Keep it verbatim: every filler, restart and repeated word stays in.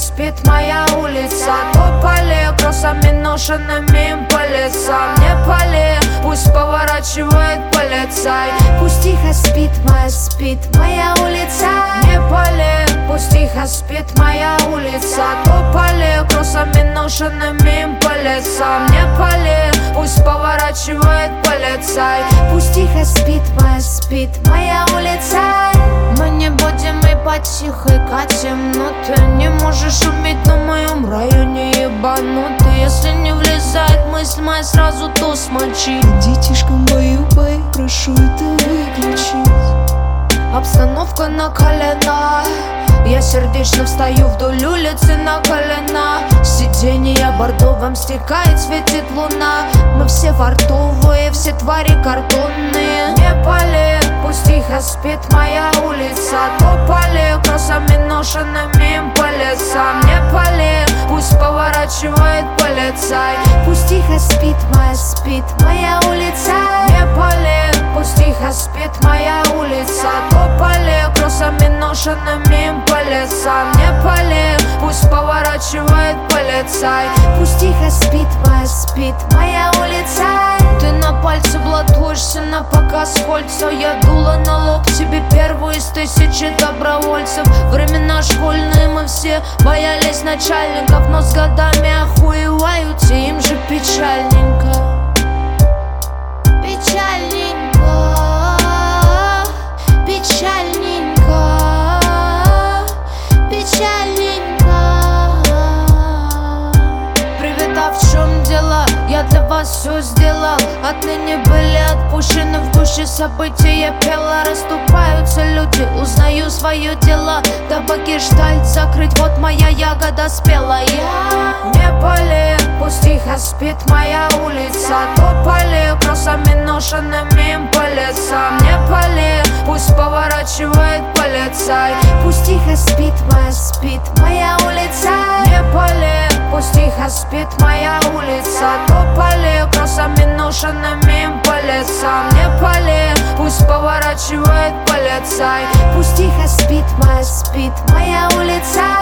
спит моя улица. Тополи кроссами ношенными им по лицам. Не пали, пусть поворачивает полицай. Пусть тихо спит моя, спит моя улица. Не пали, пусть тихо спит моя улица. Тополи кроссами ношенными им по лицам. Не пали, пусть поворачивает полицай. Пусть тихо спит моя, спит моя улица. Мы не будем и потихо катим, но ты не можешь уметь на моем районе ебанутый. Если не влезает мысль моя, сразу то смочи. Детишкам баю-бай, прошу это выключить. Обстановка накалена, я сердечно встаю вдоль улицы на колена. Сиденье бордовым стекает, светит луна. Мы все фартовые, все твари картонные. Не пали, пусть тихо спит моя улица. Тополи кроссами ношенными им по лесам. Не пали, пусть поворачивает полицай. Пусть тихо спит моя, спит моя улица. Не пали, пусть тихо спит моя улица. Тополи кроссами ношенными им по лесам. Не пали, пусть поворачивает полицай. Пусть тихо спит моя, спит моя улица. Ты на пальце блатуешься на показ кольца. Я дула на лоб себе первую из тысячи добровольцев. Времена школьные мы все боялись начальников, но с годами охуевают, и им же печальненько. Печальненько, печальненько, печальненько. Привет, а в чем дело? Я для вас все сделал. Отныне были отпущены в гуще событий. Я пела, расступаются люди, узнаю свое дело. Дабы гештальт закрыть, вот моя ягода спела. Я не пали, пусть тихо спит моя улица. Тополи кроссами ношенными им по лесам. Не пали, пусть поворачивает полицай. Пусть тихо спит моя, спит моя улица. Не пали, пусть тихо спит моя улица. Тополи кроссами ношенными им по лесам. Не пали, пусть поворачивает полицай. Пусть тихо спит моя, спит моя улица.